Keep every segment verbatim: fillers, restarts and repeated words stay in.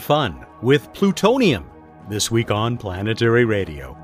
fun with plutonium this week on Planetary Radio.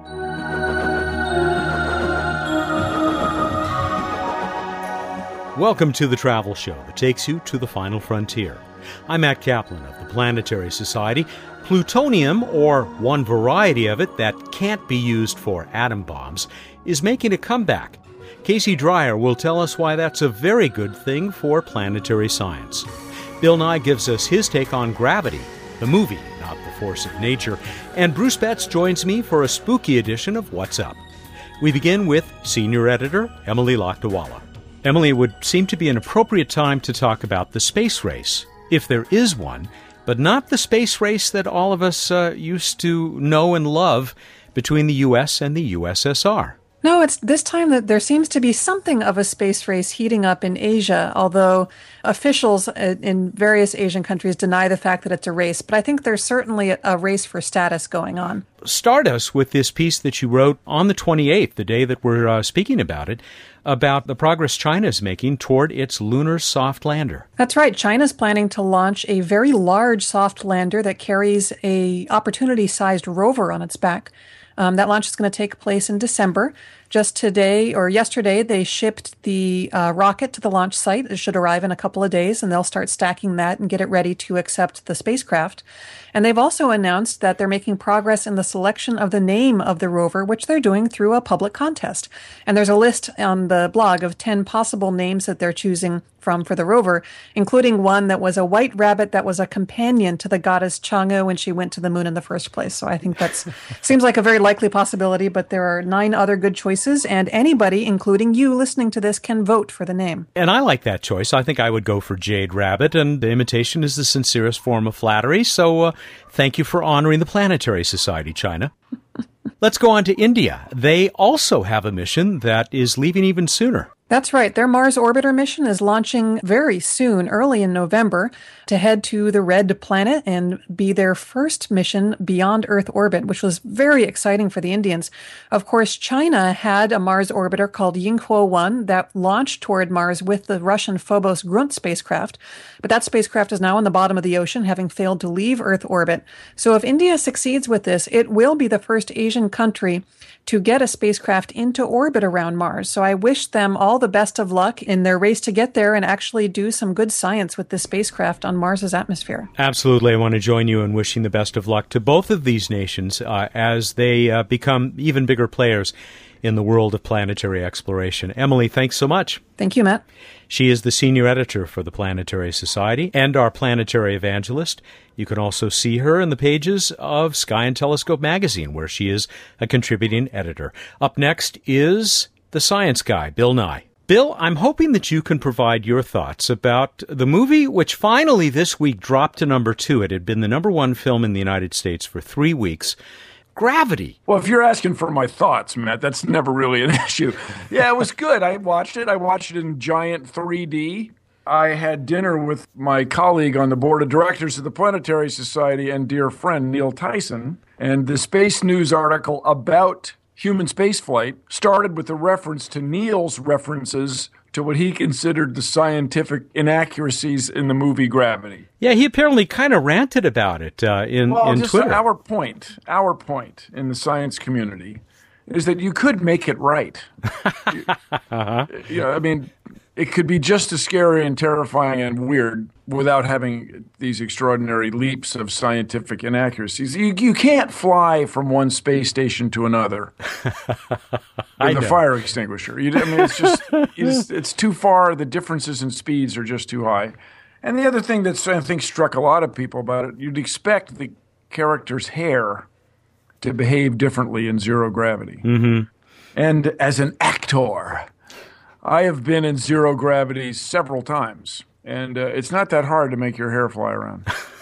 Welcome to the travel show that takes you to the final frontier. I'm Matt Kaplan of the Planetary Society. Plutonium, or one variety of it that can't be used for atom bombs, is making a comeback. Casey Dreyer will tell us why that's a very good thing for planetary science. Bill Nye gives us his take on Gravity, the movie, not the force of nature. And Bruce Betts joins me for a spooky edition of What's Up. We begin with senior editor Emily Lakdawalla. Emily, it would seem to be an appropriate time to talk about the space race, if there is one, but not the space race that all of us uh, used to know and love between the U S and the U S S R. No, it's this time that there seems to be something of a space race heating up in Asia, although officials in various Asian countries deny the fact that it's a race. But I think there's certainly a race for status going on. Start us with this piece that you wrote on the twenty-eighth, the day that we're uh, speaking about it, about the progress China is making toward its lunar soft lander. That's right. China's planning to launch a very large soft lander that carries a opportunity-sized rover on its back. Um, that launch is going to take place in December. Just today or yesterday, they shipped the uh, rocket to the launch site. It should arrive in a couple of days, and they'll start stacking that and get it ready to accept the spacecraft. And they've also announced that they're making progress in the selection of the name of the rover, which they're doing through a public contest. And there's a list on the blog of ten possible names that they're choosing from for the rover, including one that was a white rabbit that was a companion to the goddess Chang'e when she went to the moon in the first place. So I think that seems like a very likely possibility, but there are nine other good choices, and anybody, including you listening to this, can vote for the name. And I like that choice. I think I would go for Jade Rabbit, and the imitation is the sincerest form of flattery, so uh, thank you for honoring the Planetary Society, China. Let's go on to India. They also have a mission that is leaving even sooner. That's right. Their Mars Orbiter mission is launching very soon, early in November, to head to the Red Planet and be their first mission beyond Earth orbit, which was very exciting for the Indians. Of course, China had a Mars orbiter called Yinghuo one that launched toward Mars with the Russian Phobos Grunt spacecraft, but that spacecraft is now on the bottom of the ocean, having failed to leave Earth orbit. So if India succeeds with this, it will be the first Asian country to get a spacecraft into orbit around Mars. So I wish them all the best of luck in their race to get there and actually do some good science with this spacecraft on Mars's atmosphere. Absolutely. I want to join you in wishing the best of luck to both of these nations uh, as they uh, become even bigger players in the world of planetary exploration. Emily, thanks so much. Thank you, Matt. She is the senior editor for the Planetary Society and our planetary evangelist. You can also see her in the pages of Sky and Telescope magazine, where she is a contributing editor. Up next is the science guy, Bill Nye. Bill, I'm hoping that you can provide your thoughts about the movie which finally this week dropped to number two. It had been the number one film in the United States for three weeks. Gravity. Well, if you're asking for my thoughts, Matt, that's never really an issue. Yeah, it was good. I watched it. I watched it in giant three D. I had dinner with my colleague on the board of directors of the Planetary Society and dear friend Neil Tyson. And the Space News article about human spaceflight started with a reference to Neil's references to what he considered the scientific inaccuracies in the movie Gravity. Yeah, he apparently kind of ranted about it uh, in, well, in just Twitter. Our point, our point in the science community is that you could make it right. you, uh-huh. you know, I mean, it could be just as scary and terrifying and weird without having these extraordinary leaps of scientific inaccuracies. You, you can't fly from one space station to another with a fire extinguisher. You, I mean, it's just it's, it's too far. The differences in speeds are just too high. And the other thing that I think struck a lot of people about it, you'd expect the character's hair to behave differently in zero gravity. Mm-hmm. And as an actor, I have been in zero gravity several times, and uh, it's not that hard to make your hair fly around.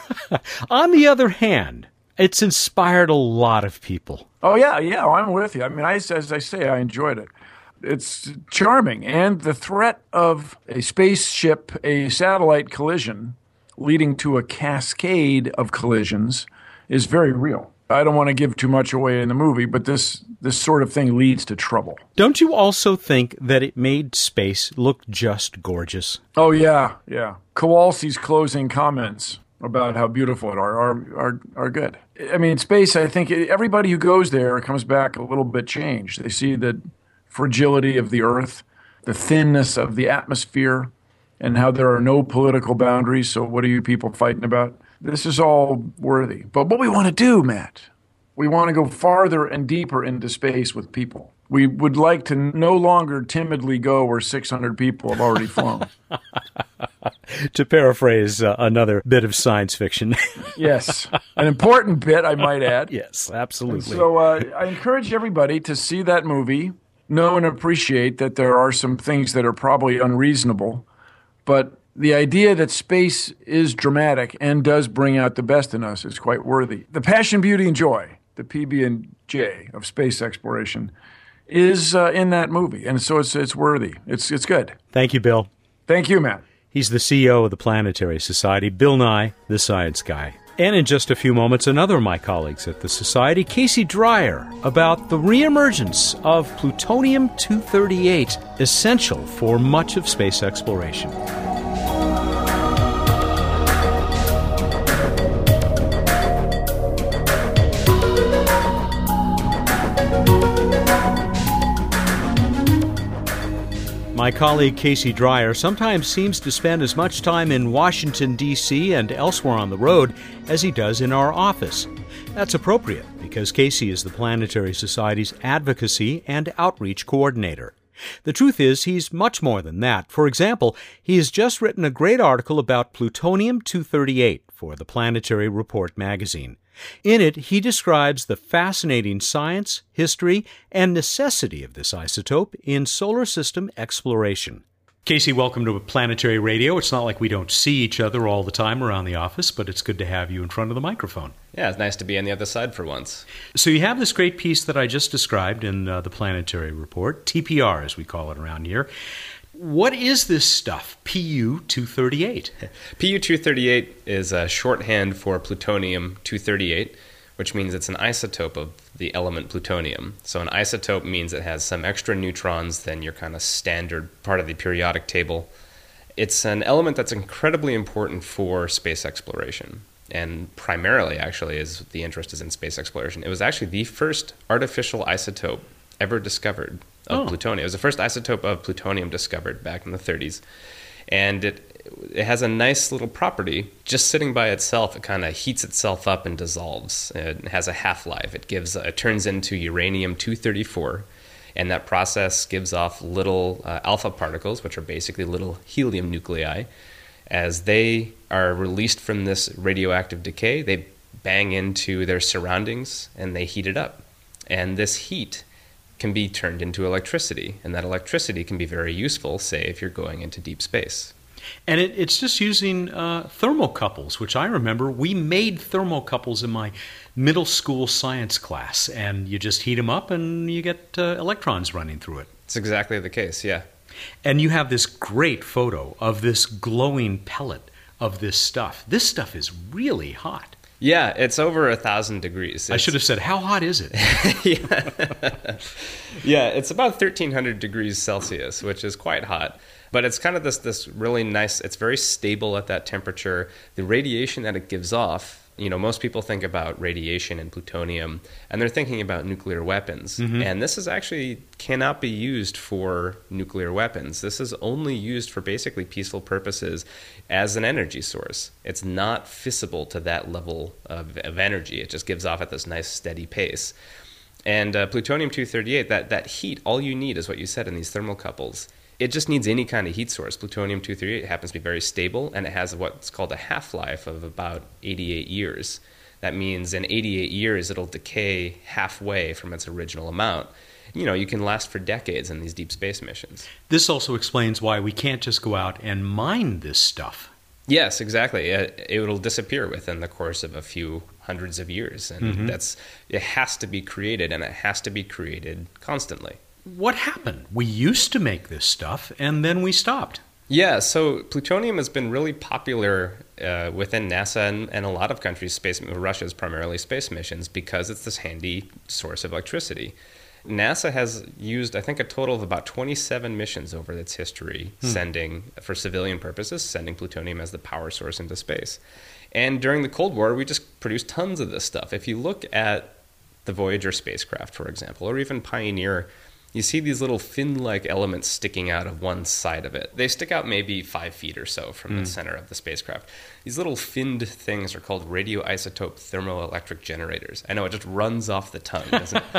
On the other hand, it's inspired a lot of people. Oh, yeah, yeah, I'm with you. I mean, I, as I say, I enjoyed it. It's charming, and the threat of a spaceship, a satellite collision, leading to a cascade of collisions is very real. I don't want to give too much away in the movie, but this this sort of thing leads to trouble. Don't you also think that it made space look just gorgeous? Oh, yeah, yeah. Kowalski's closing comments about how beautiful it are are are are good. I mean, space, I think everybody who goes there comes back a little bit changed. They see the fragility of the Earth, the thinness of the atmosphere, and how there are no political boundaries. So what are you people fighting about? This is all worthy. But what we want to do, Matt, we want to go farther and deeper into space with people. We would like to no longer timidly go where six hundred people have already flown. To paraphrase uh, another bit of science fiction. Yes, an important bit, I might add. Yes, absolutely. And so uh, I encourage everybody to see that movie, know and appreciate that there are some things that are probably unreasonable, but the idea that space is dramatic and does bring out the best in us is quite worthy. The passion, beauty, and joy, the P B and J of space exploration, is uh, in that movie, and so it's it's worthy. It's it's good. Thank you, Bill. Thank you, Matt. He's the C E O of the Planetary Society, Bill Nye, the Science Guy. And in just a few moments, another of my colleagues at the Society, Casey Dreyer, about the reemergence of plutonium two thirty-eight, essential for much of space exploration. My colleague Casey Dreyer sometimes seems to spend as much time in Washington, D C and elsewhere on the road as he does in our office. That's appropriate because Casey is the Planetary Society's advocacy and outreach coordinator. The truth is, he's much more than that. For example, he has just written a great article about plutonium two thirty-eight for the Planetary Report magazine. In it, he describes the fascinating science, history, and necessity of this isotope in solar system exploration. Casey, welcome to Planetary Radio. It's not like we don't see each other all the time around the office, but it's good to have you in front of the microphone. Yeah, it's nice to be on the other side for once. So you have this great piece that I just described in uh, the Planetary Report, T P R as we call it around here. What is this stuff, P U two thirty-eight? P U two thirty-eight is a shorthand for plutonium two thirty-eight, which means it's an isotope of the element plutonium. So an isotope means it has some extra neutrons than your kind of standard part of the periodic table. It's an element that's incredibly important for space exploration. And primarily, actually, is the interest is in space exploration. It was actually the first artificial isotope ever discovered of oh. plutonium. It was the first isotope of plutonium discovered back in the thirties. And it it has a nice little property. Just sitting by itself, it kind of heats itself up and dissolves. It has a half-life. It gives it turns into uranium two thirty-four, and that process gives off little uh, alpha particles, which are basically little helium nuclei. As they are released from this radioactive decay, they bang into their surroundings and they heat it up. And this heat can be turned into electricity, and that electricity can be very useful, say, if you're going into deep space. And it, it's just using uh, thermocouples, which I remember we made thermocouples in my middle school science class, and you just heat them up and you get uh, electrons running through it. It's exactly the case, yeah. And you have this great photo of this glowing pellet of this stuff. This stuff is really hot. Yeah, it's over a thousand degrees. It's, I should have said, how hot is it? yeah. yeah, it's about thirteen hundred degrees Celsius, which is quite hot. But it's kind of this this really nice, it's very stable at that temperature. The radiation that it gives off, you know, most people think about radiation and plutonium, and they're thinking about nuclear weapons. Mm-hmm. And this is actually cannot be used for nuclear weapons. This is only used for basically peaceful purposes as an energy source. It's not fissible to that level of, of energy. It just gives off at this nice steady pace. And uh, plutonium two thirty-eight, that, that heat, all you need is what you said in these thermocouples. It just needs any kind of heat source. Plutonium two thirty-eight happens to be very stable, and it has what's called a half-life of about eighty-eight years. That means in eighty-eight years, it'll decay halfway from its original amount. You know, you can last for decades in these deep space missions. This also explains why we can't just go out and mine this stuff. Yes, exactly. It, it'll disappear within the course of a few hundreds of years, and mm-hmm. that's it has to be created, and it has to be created constantly. What happened? We used to make this stuff, and then we stopped. Yeah, so plutonium has been really popular uh, within NASA and, and a lot of countries, space, Russia's primarily space missions, because it's this handy source of electricity. NASA has used, I think, a total of about twenty-seven missions over its history, hmm. sending, for civilian purposes, sending plutonium as the power source into space. And during the Cold War, we just produced tons of this stuff. If you look at the Voyager spacecraft, for example, or even Pioneer, you see these little fin-like elements sticking out of one side of it. They stick out maybe five feet or so from mm. the center of the spacecraft. These little finned things are called radioisotope thermoelectric generators. I know, it just runs off the tongue, doesn't it?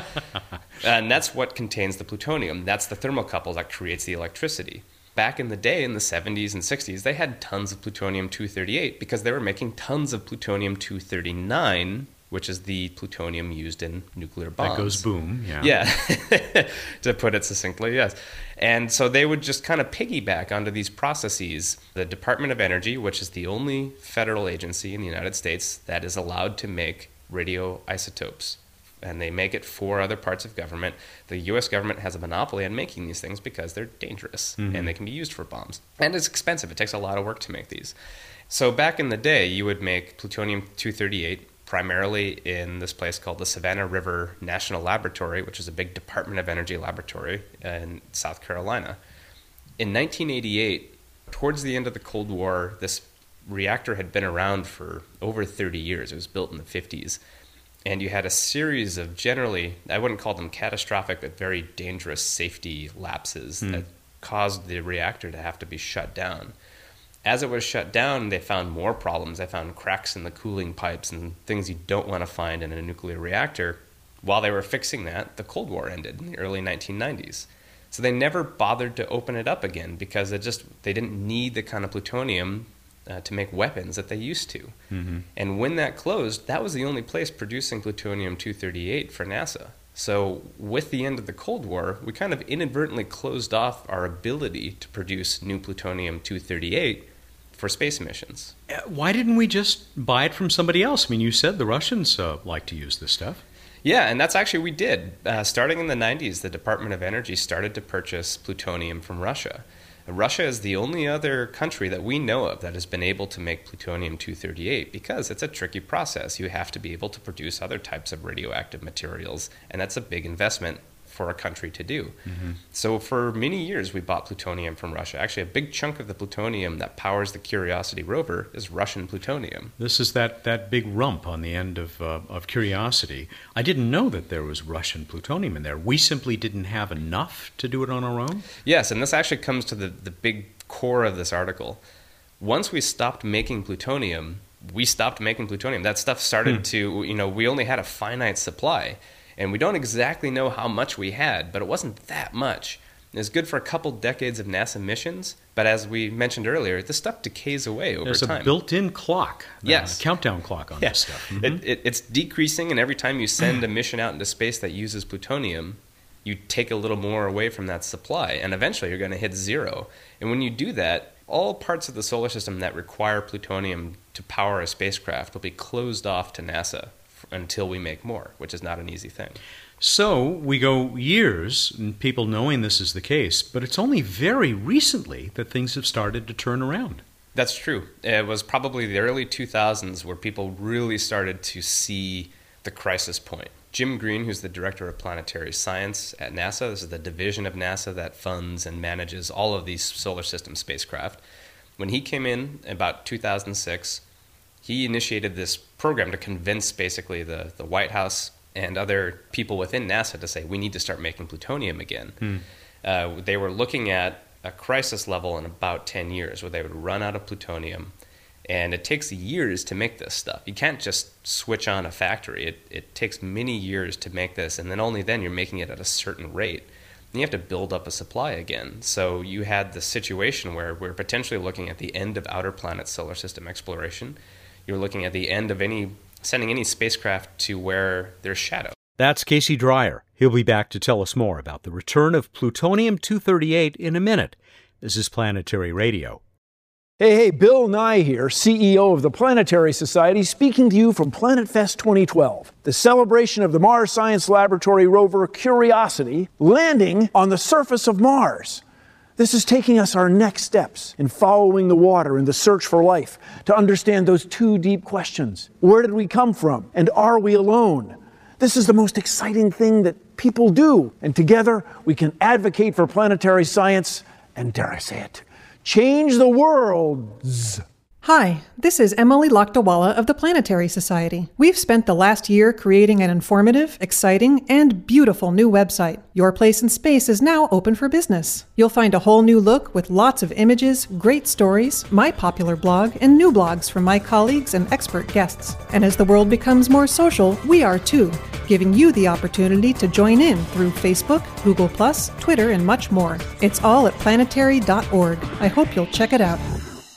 And that's what contains the plutonium. That's the thermocouple that creates the electricity. Back in the day, in the seventies and sixties, they had tons of plutonium two thirty-eight because they were making tons of plutonium two thirty-nine, which is the plutonium used in nuclear bombs. That goes boom, yeah. Yeah, to put it succinctly, yes. And so they would just kind of piggyback onto these processes. The Department of Energy, which is the only federal agency in the United States that is allowed to make radioisotopes, and they make it for other parts of government. The U S government has a monopoly on making these things because they're dangerous mm-hmm. and they can be used for bombs. And it's expensive. It takes a lot of work to make these. So back in the day, you would make plutonium two thirty-eight primarily in this place called the Savannah River National Laboratory, which is a big Department of Energy laboratory in South Carolina. In nineteen eighty-eight, towards the end of the Cold War, this reactor had been around for over thirty years. It was built in the fifties. And you had a series of generally, I wouldn't call them catastrophic, but very dangerous safety lapses mm. that caused the reactor to have to be shut down. As it was shut down, they found more problems. They found cracks in the cooling pipes and things you don't want to find in a nuclear reactor. While they were fixing that, the Cold War ended in the early nineteen nineties. So they never bothered to open it up again because it just they didn't need the kind of plutonium uh, to make weapons that they used to. Mm-hmm. And when that closed, that was the only place producing plutonium two thirty-eight for NASA. So with the end of the Cold War, we kind of inadvertently closed off our ability to produce new plutonium two thirty-eight for space missions. Why didn't we just buy it from somebody else? I mean, you said the Russians uh, like to use this stuff. Yeah, and that's actually we did. Uh, starting in the nineties, the Department of Energy started to purchase plutonium from Russia. Russia is the only other country that we know of that has been able to make plutonium two thirty-eight because it's a tricky process. You have to be able to produce other types of radioactive materials, and that's a big investment for a country to do. Mm-hmm. So for many years, we bought plutonium from Russia. Actually, a big chunk of the plutonium that powers the Curiosity rover is Russian plutonium. This is that, that big rump on the end of, uh, of Curiosity. I didn't know that there was Russian plutonium in there. We simply didn't have enough to do it on our own? Yes, and this actually comes to the, the big core of this article. Once we stopped making plutonium, we stopped making plutonium. That stuff started hmm. to, you know, we only had a finite supply. And we don't exactly know how much we had, but it wasn't that much. It was good for a couple decades of NASA missions, but as we mentioned earlier, this stuff decays away over There's time. There's a built-in clock, yes. a countdown clock on yeah. this stuff. Mm-hmm. It, it, it's decreasing, and every time you send a mission out into space that uses plutonium, you take a little more away from that supply, and eventually you're going to hit zero. And when you do that, all parts of the solar system that require plutonium to power a spacecraft will be closed off to NASA until we make more, which is not an easy thing. So we go years, and people knowing this is the case, but it's only very recently that things have started to turn around. That's true. It was probably the early two thousands where people really started to see the crisis point. Jim Green, who's the director of planetary science at NASA, this is the division of NASA that funds and manages all of these solar system spacecraft. When he came in about two thousand six, he initiated this program to convince basically the, the White House and other people within NASA to say, we need to start making plutonium again. Hmm. Uh, they were looking at a crisis level in about ten years where they would run out of plutonium. And it takes years to make this stuff. You can't just switch on a factory. It, it takes many years to make this, and then only then you're making it at a certain rate. And you have to build up a supply again. So you had the situation where we're potentially looking at the end of outer planet solar system exploration. You're looking at the end of any sending any spacecraft to where there's shadow. That's Casey Dreyer. He'll be back to tell us more about the return of plutonium two thirty-eight in a minute. This is Planetary Radio. Hey, hey, Bill Nye here, C E O of the Planetary Society, speaking to you from Planet Fest twenty twelve, the celebration of the Mars Science Laboratory rover Curiosity landing on the surface of Mars. This is taking us our next steps in following the water in the search for life to understand those two deep questions. Where did we come from? And are we alone? This is the most exciting thing that people do. And together, we can advocate for planetary science and, dare I say it, change the world. Hi, this is Emily Lakdawala of the Planetary Society. We've spent the last year creating an informative, exciting, and beautiful new website. Your Place in Space is now open for business. You'll find a whole new look with lots of images, great stories, my popular blog, and new blogs from my colleagues and expert guests. And as the world becomes more social, we are too, giving you the opportunity to join in through Facebook, Google plus, Twitter, and much more. It's all at planetary dot org. I hope you'll check it out.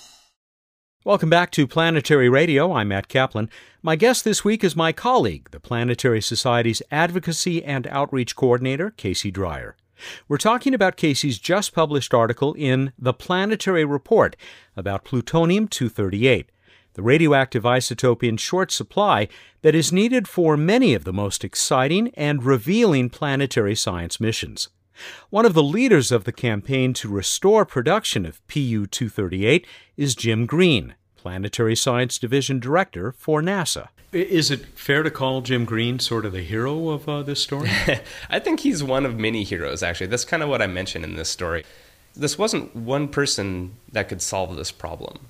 Welcome back to Planetary Radio. I'm Matt Kaplan. My guest this week is my colleague, the Planetary Society's Advocacy and Outreach Coordinator, Casey Dreyer. We're talking about Casey's just published article in The Planetary Report about plutonium two thirty-eight, the radioactive isotope in short supply that is needed for many of the most exciting and revealing planetary science missions. One of the leaders of the campaign to restore production of P U two thirty-eight is Jim Green, Planetary Science Division Director for NASA. Is it fair to call Jim Green sort of the hero of uh, this story? I think he's one of many heroes, actually. That's kind of what I mentioned in this story. This wasn't one person that could solve this problem.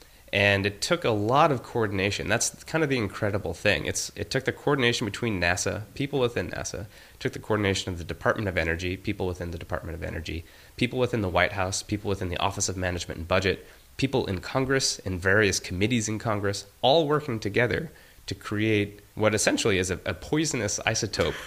And it took a lot of coordination. That's kind of the incredible thing. It's It took the coordination between NASA, people within NASA. It took the coordination of the Department of Energy, people within the Department of Energy, people within the White House, people within the Office of Management and Budget, people in Congress, in various committees in Congress, all working together to create what essentially is a, a poisonous isotope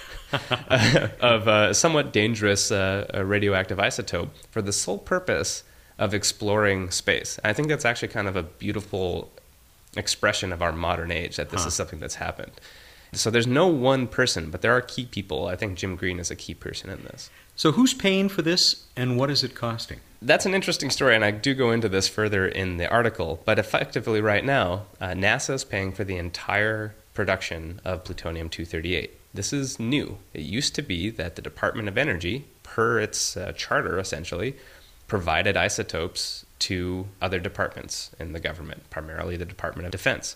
uh, of a somewhat dangerous uh, a radioactive isotope for the sole purpose of exploring space. I think that's actually kind of a beautiful expression of our modern age, that this huh. is something that's happened. So there's no one person, but there are key people. I think Jim Green is a key person in this. So who's paying for this, and what is it costing? That's an interesting story, and I do go into this further in the article. But effectively right now, uh, NASA is paying for the entire production of plutonium two thirty-eight. This is new. It used to be that the Department of Energy, per its uh, charter essentially, provided isotopes to other departments in the government, primarily the Department of Defense.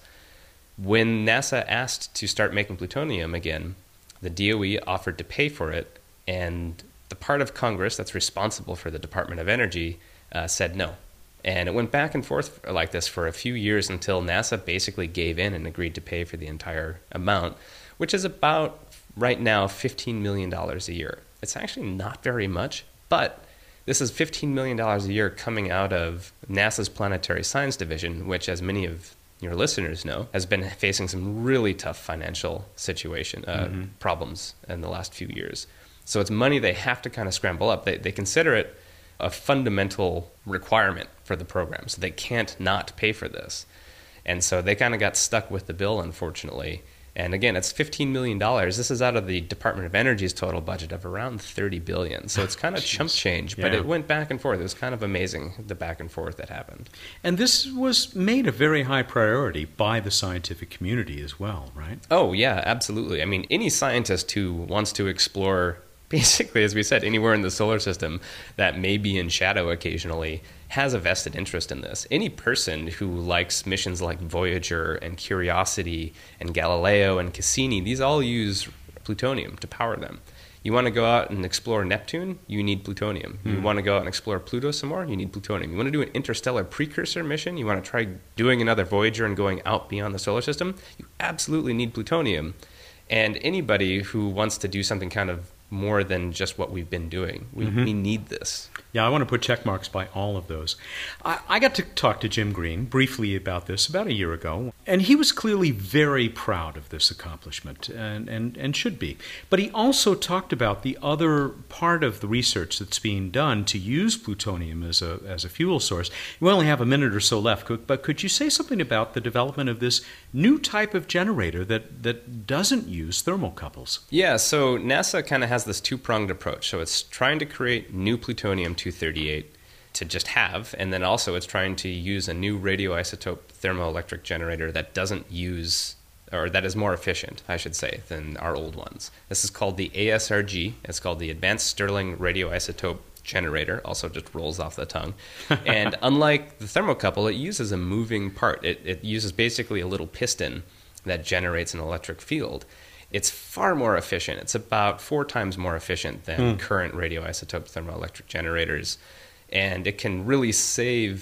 When NASA asked to start making plutonium again, the D O E offered to pay for it, and the part of Congress that's responsible for the Department of Energy uh, said no. And it went back and forth like this for a few years until NASA basically gave in and agreed to pay for the entire amount, which is about, right now, fifteen million dollars a year. It's actually not very much, but this is fifteen million dollars a year coming out of NASA's Planetary Science Division, which, as many of your listeners know, has been facing some really tough financial situation uh, mm-hmm. problems in the last few years. So it's money they have to kind of scramble up. They, they consider it a fundamental requirement for the program, so they can't not pay for this. And so they kind of got stuck with the bill, unfortunately. And again, it's fifteen million dollars. This is out of the Department of Energy's total budget of around thirty billion dollars. So it's kind of chump change, but yeah. It went back and forth. It was kind of amazing, the back and forth that happened. And this was made a very high priority by the scientific community as well, right? Oh, yeah, absolutely. I mean, any scientist who wants to explore, basically, as we said, anywhere in the solar system that may be in shadow occasionally has a vested interest in this. Any person who likes missions like Voyager and Curiosity and Galileo and Cassini, these all use plutonium to power them. You want to go out and explore Neptune, you need plutonium. Mm. You want to go out and explore Pluto some more, you need plutonium. You want to do an interstellar precursor mission, you want to try doing another Voyager and going out beyond the solar system, you absolutely need plutonium. And anybody who wants to do something kind of more than just what we've been doing. We, mm-hmm. we need this. Yeah, I want to put check marks by all of those. I, I got to talk to Jim Green briefly about this about a year ago, and he was clearly very proud of this accomplishment, and, and, and should be. But he also talked about the other part of the research that's being done to use plutonium as a as a fuel source. We only have a minute or so left, but could you say something about the development of this new type of generator that, that doesn't use thermocouples? Yeah, so NASA kind of has this two-pronged approach. So it's trying to create new plutonium two thirty-eight to just have, and then also it's trying to use a new radioisotope thermoelectric generator that doesn't use, or that is more efficient, I should say, than our old ones. This is called the A S R G. It's called the Advanced Stirling Radioisotope Generator, also just rolls off the tongue. And unlike the thermocouple, it uses a moving part. It, it uses basically a little piston that generates an electric field. It's far more efficient. It's about four times more efficient than mm. current radioisotope thermoelectric generators. And it can really save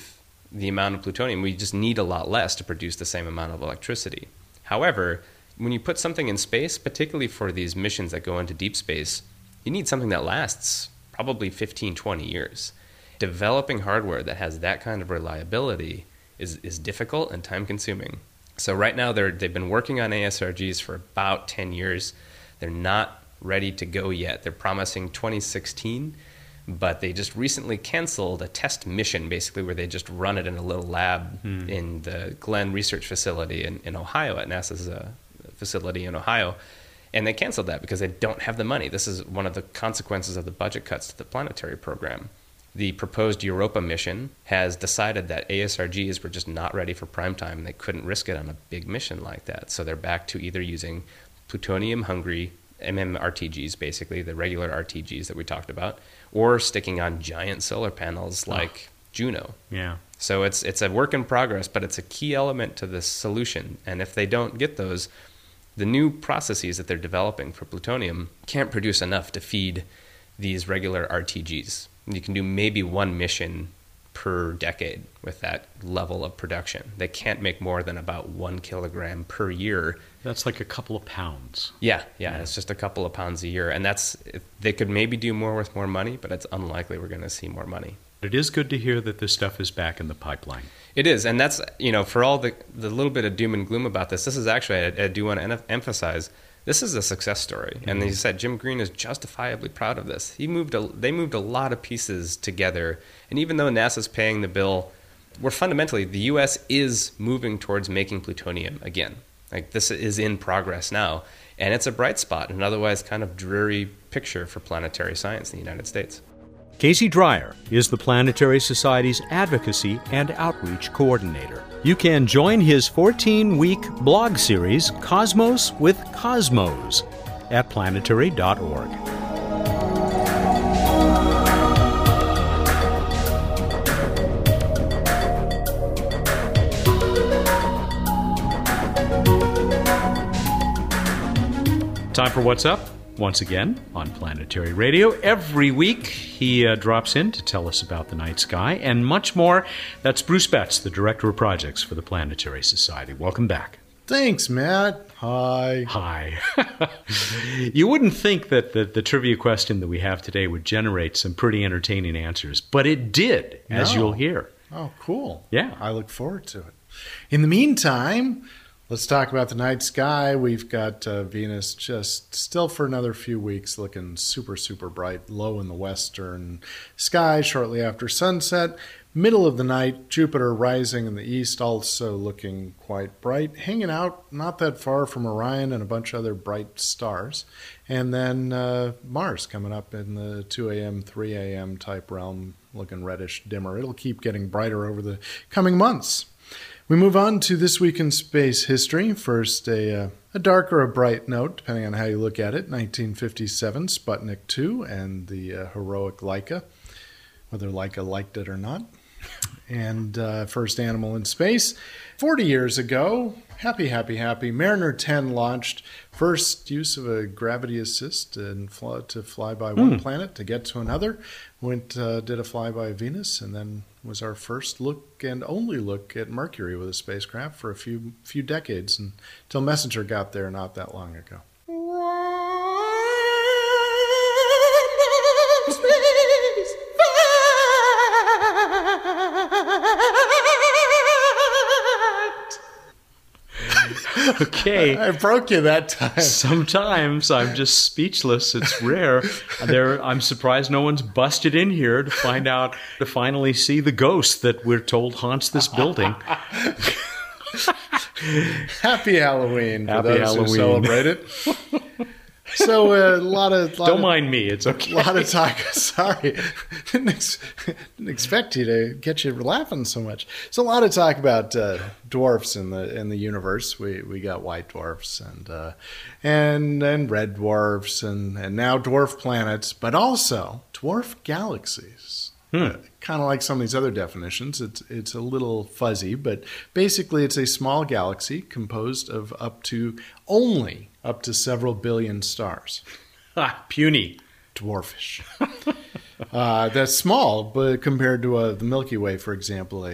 the amount of plutonium. We just need a lot less to produce the same amount of electricity. However, when you put something in space, particularly for these missions that go into deep space, you need something that lasts probably fifteen, twenty years. Developing hardware that has that kind of reliability is, is difficult and time-consuming. So right now, they're, they've been working on A S R Gs for about ten years. They're not ready to go yet. They're promising twenty sixteen, but they just recently canceled a test mission, basically, where they just run it in a little lab hmm. in the Glenn Research Facility in, in Ohio, at NASA's uh, facility in Ohio. And they canceled that because they don't have the money. This is one of the consequences of the budget cuts to the planetary program. The proposed Europa mission has decided that A S R Gs were just not ready for prime time, and they couldn't risk it on a big mission like that. So they're back to either using plutonium-hungry M M R T Gs, basically, the regular R T Gs that we talked about, or sticking on giant solar panels like oh. Juno. Yeah. So it's it's a work in progress, but it's a key element to the solution. And if they don't get those, the new processes that they're developing for plutonium can't produce enough to feed these regular R T Gs. You can do maybe one mission per decade with that level of production. They can't make more than about one kilogram per year. That's like a couple of pounds. Yeah, yeah, yeah. It's just a couple of pounds a year. And that's, they could maybe do more with more money, but it's unlikely we're going to see more money. It is good to hear that this stuff is back in the pipeline. It is, and that's, you know, for all the, the little bit of doom and gloom about this, this is actually, I, I do want to en- emphasize, this is a success story. Mm-hmm. And as you said, Jim Green is justifiably proud of this. He moved a, they moved a lot of pieces together, and even though NASA's paying the bill, we're fundamentally, the U S is moving towards making plutonium again. Like, this is in progress now, and it's a bright spot in an otherwise kind of dreary picture for planetary science in the United States. Casey Dreyer is the Planetary Society's Advocacy and Outreach Coordinator. You can join his fourteen-week blog series, Cosmos with Cosmos, at planetary dot org. Time for What's Up? Once again, on Planetary Radio. Every week, he uh, drops in to tell us about the night sky and much more. That's Bruce Betts, the Director of Projects for the Planetary Society. Welcome back. Thanks, Matt. Hi. Hi. You wouldn't think that the, the trivia question that we have today would generate some pretty entertaining answers, but it did, as No. you'll hear. Oh, cool. Yeah. I look forward to it. In the meantime, let's talk about the night sky. We've got uh, Venus just still for another few weeks looking super, super bright, low in the western sky shortly after sunset. Middle of the night, Jupiter rising in the east, also looking quite bright, hanging out not that far from Orion and a bunch of other bright stars. And then uh, Mars coming up in the two a.m., three a.m. type realm, looking reddish dimmer. It'll keep getting brighter over the coming months. We move on to This Week in Space History. First, a, uh, a dark or a bright note, depending on how you look at it. nineteen fifty-seven, Sputnik two and the uh, heroic Laika, whether Laika liked it or not. And uh, first animal in space. forty years ago, happy, happy, happy, Mariner ten launched. First use of a gravity assist and fly, to fly by one mm. planet to get to another. Went uh, did a flyby Venus, and then was our first look and only look at Mercury with a spacecraft for a few few decades, until Messenger got there not that long ago. Okay. I broke you that time. Sometimes I'm just speechless. It's rare. There, I'm surprised no one's busted in here to find out, to finally see the ghost that we're told haunts this building. Happy Halloween for Happy those Halloween. who celebrate it. So uh, a lot of lot don't of, mind me. It's okay. A lot of talk. Sorry, didn't, ex- didn't expect you to get you laughing so much. So a lot of talk about uh, dwarfs in the in the universe. We we got white dwarfs and uh, and and red dwarfs and and now dwarf planets, but also dwarf galaxies. Hmm. Uh, kind of like some of these other definitions, it's it's a little fuzzy, but basically it's a small galaxy composed of up to only up to several billion stars. Ah, puny. Dwarfish. uh, that's small, but compared to uh, the Milky Way, for example, a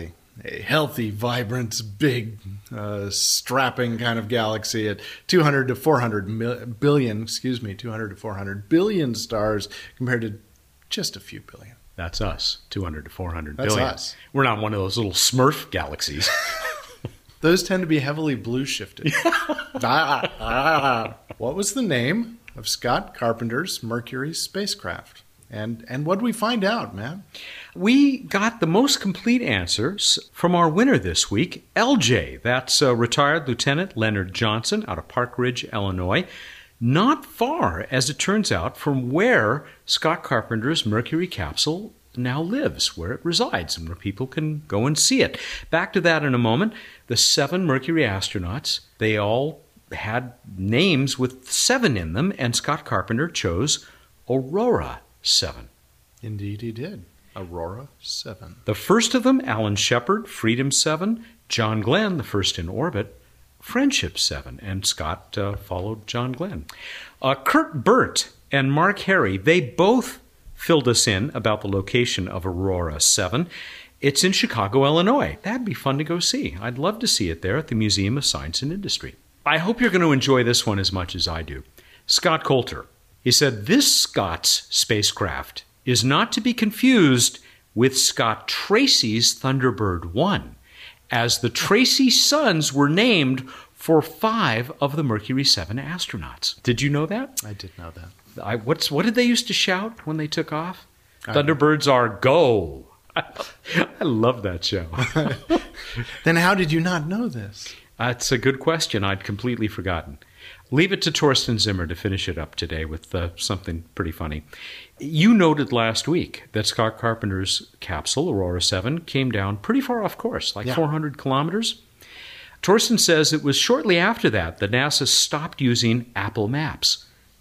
a healthy, vibrant, big, uh, strapping kind of galaxy at two hundred to four hundred mil- billion, excuse me, two hundred to four hundred billion stars compared to just a few billion. That's us, two hundred to four hundred That's billion. us. We're not one of those little Smurf galaxies. Those tend to be heavily blue shifted. ah, ah. What was the name of Scott Carpenter's Mercury spacecraft? And and what did we find out, man? We got the most complete answers from our winner this week, L J. That's uh, retired Lieutenant Leonard Johnson out of Park Ridge, Illinois. Not far, as it turns out, from where Scott Carpenter's Mercury capsule now lives, where it resides, and where people can go and see it. Back to that in a moment. The seven Mercury astronauts, they all had names with seven in them, and Scott Carpenter chose Aurora seven. Indeed he did. Aurora seven. The first of them, Alan Shepard, Freedom seven, John Glenn, the first in orbit, Friendship seven, and Scott uh, followed John Glenn. Uh, Kurt Burt and Mark Harry, they both filled us in about the location of Aurora seven. It's in Chicago, Illinois. That'd be fun to go see. I'd love to see it there at the Museum of Science and Industry. I hope you're going to enjoy this one as much as I do. Scott Coulter, he said, this Scott's spacecraft is not to be confused with Scott Tracy's Thunderbird one, as the Tracy sons were named for five of the Mercury seven astronauts. Did you know that? I did know that. I, what's, what did they used to shout when they took off? I Thunderbirds are go. I love that show. Then how did you not know this? That's a good question. I'd completely forgotten. Leave it to Torsten Zimmer to finish it up today with uh, something pretty funny. You noted last week that Scott Carpenter's capsule, Aurora seven, came down pretty far off course, like yeah. four hundred kilometers. Torsten says it was shortly after that that NASA stopped using Apple Maps.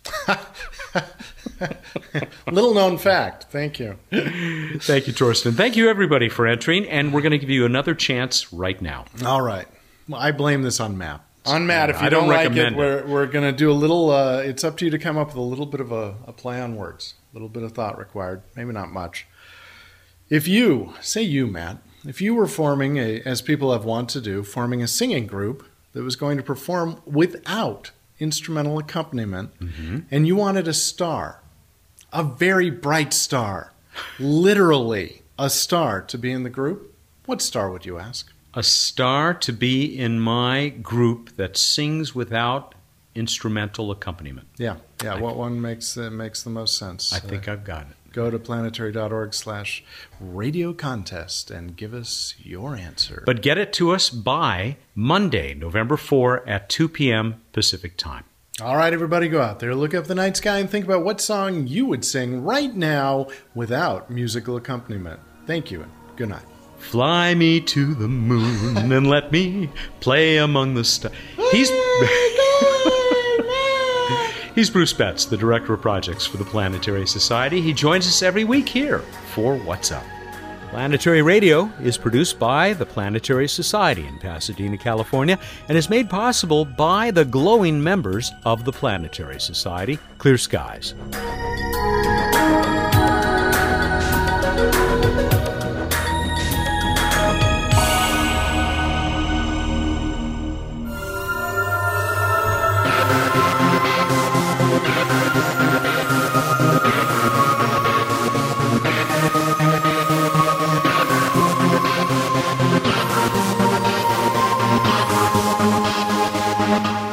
Little known fact. Thank you. Thank you, Torsten. Thank you, everybody, for entering, and we're going to give you another chance right now. All right. Well, I blame this on Matt. On Matt, if you I don't, don't like it, it, we're, we're going to do a little, uh, it's up to you to come up with a little bit of a, a play on words. A little bit of thought required. Maybe not much. If you, say you, Matt, if you were forming, a, as people have wanted to do, forming a singing group that was going to perform without instrumental accompaniment, mm-hmm. and you wanted a star, a very bright star, literally a star to be in the group, what star would you ask? A star to be in my group that sings without instrumental accompaniment. Yeah, yeah. I what one makes uh, makes the most sense? I think uh, I've got it. Go to planetary.org slash radio contest and give us your answer. But get it to us by Monday, November fourth at two p.m. Pacific time. All right, everybody, go out there, look up the night sky, and think about what song you would sing right now without musical accompaniment. Thank you, and good night. Fly me to the moon and let me play among the stars. He's... He's Bruce Betts, the Director of Projects for the Planetary Society. He joins us every week here for What's Up. Planetary Radio is produced by the Planetary Society in Pasadena, California, and is made possible by the glowing members of the Planetary Society. Clear skies. Thank you.